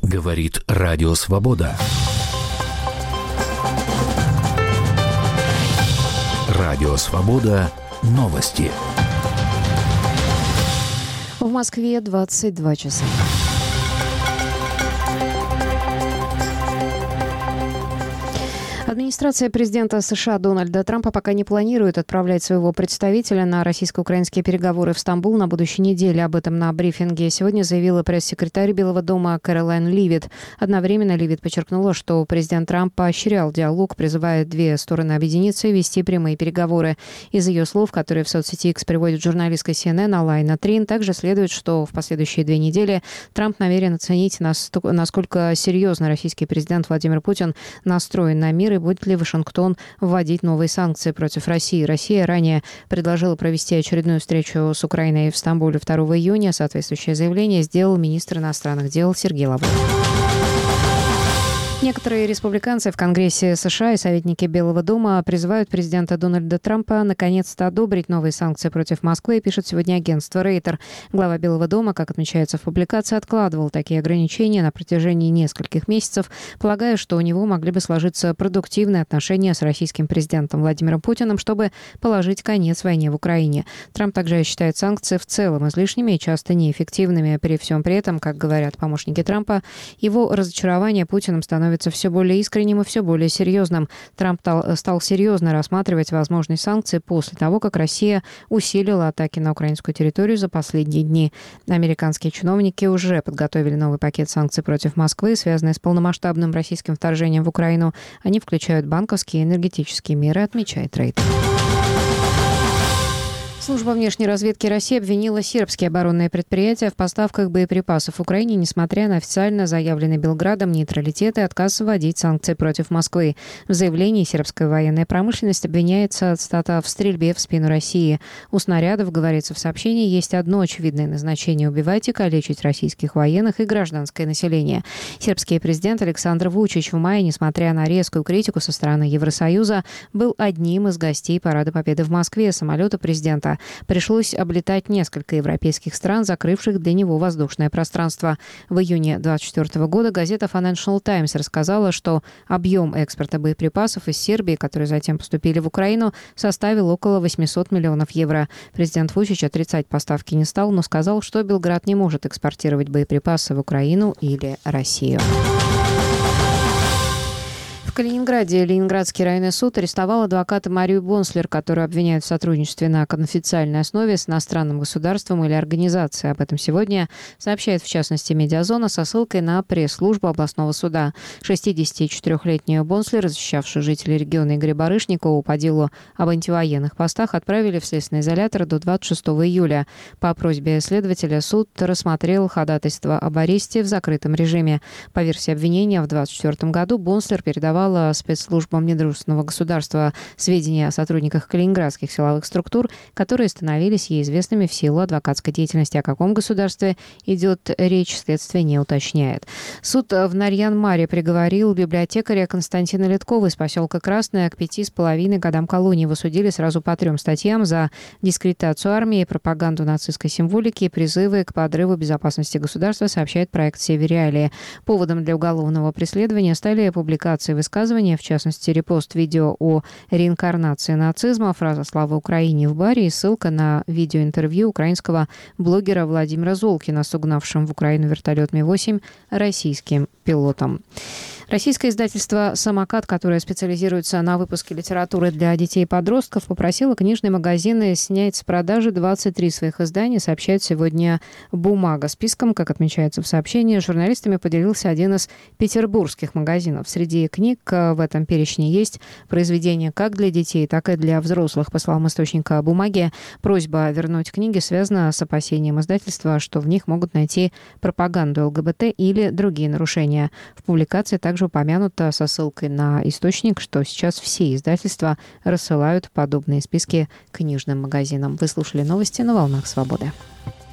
Говорит Радио Свобода. Радио Свобода. Новости. В Москве 22 часа. Администрация президента США Дональда Трампа пока не планирует отправлять своего представителя на российско-украинские переговоры в Стамбул на будущей неделе. Об этом на брифинге сегодня заявила пресс-секретарь Белого дома Кэролайн Левитт. Одновременно Левитт подчеркнула, что президент Трамп поощрял диалог, призывая две стороны объединиться и вести прямые переговоры. Из ее слов, которые в соцсети X приводит журналистка CNN Алайна Трин, также следует, что в последующие 2 недели Трамп намерен оценить, насколько серьезно российский президент Владимир Путин настроен на мир и будет ли Вашингтон вводить новые санкции против России. Россия ранее предложила провести очередную встречу с Украиной в Стамбуле 2 июня. Соответствующее заявление сделал министр иностранных дел Сергей Лавров. Некоторые республиканцы в Конгрессе США и советники Белого дома призывают президента Дональда Трампа наконец-то одобрить новые санкции против Москвы, пишет сегодня агентство Рейтер. Глава Белого дома, как отмечается в публикации, откладывал такие ограничения на протяжении нескольких месяцев, полагая, что у него могли бы сложиться продуктивные отношения с российским президентом Владимиром Путиным, чтобы положить конец войне в Украине. Трамп также считает санкции в целом излишними и часто неэффективными. При всем при этом, как говорят помощники Трампа, его разочарование Путиным становится все более искренним и все более серьезным. Трамп стал серьезно рассматривать возможные санкции после того, как Россия усилила атаки на украинскую территорию за последние дни. Американские чиновники уже подготовили новый пакет санкций против Москвы, связанный с полномасштабным российским вторжением в Украину. Они включают банковские и энергетические меры, отмечает Рейтер. Служба внешней разведки России обвинила сербские оборонные предприятия в поставках боеприпасов Украине, несмотря на официально заявленный Белградом нейтралитет и отказ вводить санкции против Москвы. В заявлении сербская военная промышленность обвиняется, цитата, «в стрельбе в спину России». У снарядов, говорится в сообщении, есть одно очевидное назначение – убивать и калечить российских военных и гражданское население. Сербский президент Александр Вучич в мае, несмотря на резкую критику со стороны Евросоюза, был одним из гостей Парада Победы в Москве. Самолеты президента пришлось облетать несколько европейских стран, закрывших для него воздушное пространство. В июне 2024 года газета Financial Times рассказала, что объем экспорта боеприпасов из Сербии, которые затем поступили в Украину, составил около 800 миллионов евро. Президент Вучич отрицать поставки не стал, но сказал, что Белград не может экспортировать боеприпасы в Украину или Россию. В Калининграде Ленинградский районный суд арестовал адвоката Марию Бонслер, которую обвиняют в сотрудничестве на конфиденциальной основе с иностранным государством или организацией. Об этом сегодня сообщает, в частности, «Медиазона» со ссылкой на пресс-службу областного суда. 64-летнюю Бонслер, защищавшую жителей региона Игоря Барышникова по делу об антивоенных постах, отправили в следственный изолятор до 26 июля. По просьбе следователя суд рассмотрел ходатайство об аресте в закрытом режиме. По версии обвинения, в 2024 году Бонслер передавала спецслужбам недружественного государства сведения о сотрудниках калининградских силовых структур, которые становились ей известными в силу адвокатской деятельности. О каком государстве идет речь, следствие не уточняет. Суд в Нарьян-Маре приговорил библиотекаря Константина Литкова из поселка Красное к 5,5 годам колонии. Его судили сразу по 3 статьям за дискредитацию армии, пропаганду нацистской символики и призывы к подрыву безопасности государства, сообщает проект «Севериалии». Поводом для уголовного преследования стали публикации высказывания, в частности, репост видео о реинкарнации нацизма, фраза «Слава Украине» в баре и ссылка на видеоинтервью украинского блогера Владимира Золкина с угнавшим в Украину вертолет Ми-8 российским пилотом. Российское издательство «Самокат», которое специализируется на выпуске литературы для детей и подростков, попросило книжные магазины снять с продажи 23 своих издания, сообщает сегодня «Бумага». Списком, как отмечается в сообщении, журналистами поделился один из петербургских магазинов. Среди книг в этом перечне есть произведения как для детей, так и для взрослых. По словам источника «Бумаги», просьба вернуть книги связана с опасением издательства, что в них могут найти пропаганду ЛГБТ или другие нарушения. В публикации также упомянуто со ссылкой на источник, что сейчас все издательства рассылают подобные списки книжным магазинам. Вы слушали новости на «Волнах Свободы».